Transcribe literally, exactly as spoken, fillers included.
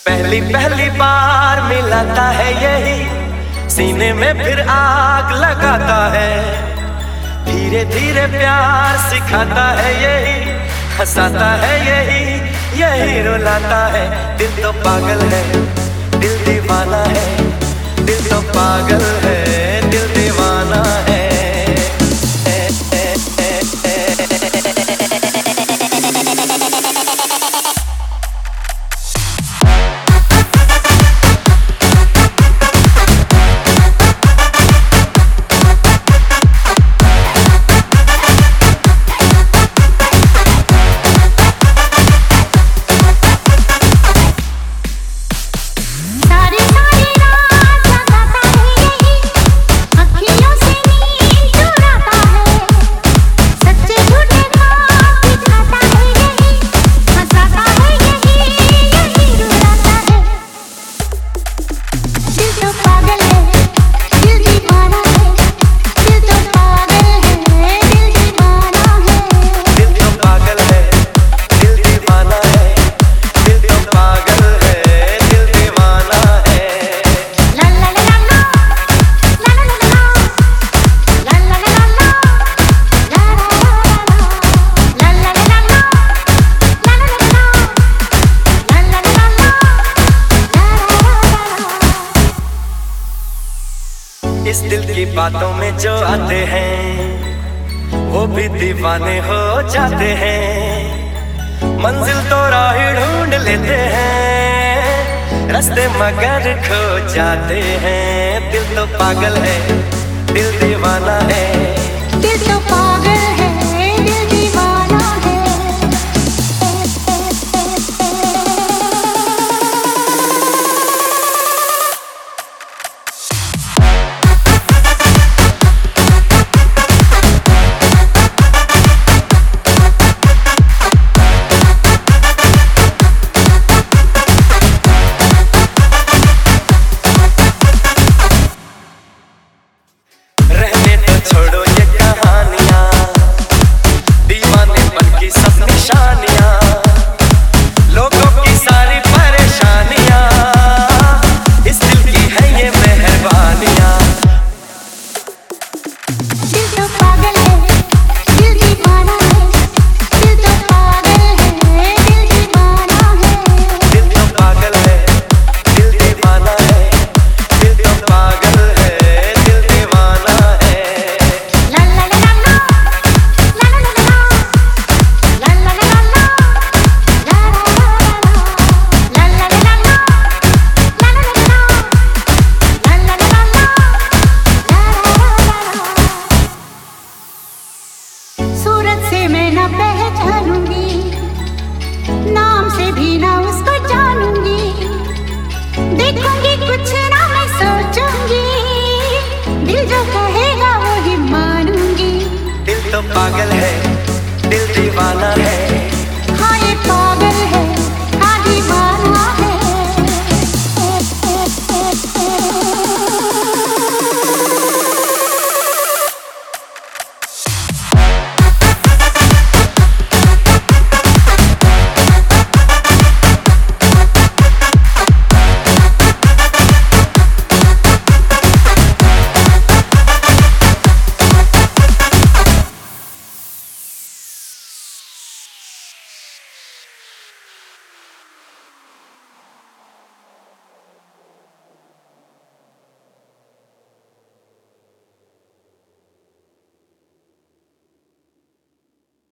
पहली पहली बार मिलाता है यही, सीने में फिर आग लगाता है। धीरे धीरे प्यार सिखाता है यही, हंसाता है यही, यही रुलाता है। दिल तो पागल है, दिल दीवाना है, दिल तो पागल है, दिल दीवाना है। इस दिल की बातों में जो आते हैं वो भी दीवाने हो जाते हैं। मंजिल तो राह ढूंढ लेते हैं, रास्ते मगर खो जाते हैं। दिल तो पागल है, दिल दीवाना है, दिल तो पागल है, दिल दीवाना है। छोड़ो ये कहानियां, दीवानेपन की सब निशानियां, लोगों की सारी परेशानियां, इस दिल की है ये मेहरबानियां। दिल तो पागल है, दिल दीवाना है, दिल तो पागल है, दिल दीवाना है। दिल तो पागल है, दिल दीवाना है, दिल तो पागल है, दिल दीवाना है। सूरत से मैं ना पहचानूंगी, नाम से भी ना उसको जानूंगी। देखूंगी कुछ ना मैं सोचूंगी, दिल जो कहेगा वो ही मानूंगी। दिल तो पागल है, दिल दीवाना है।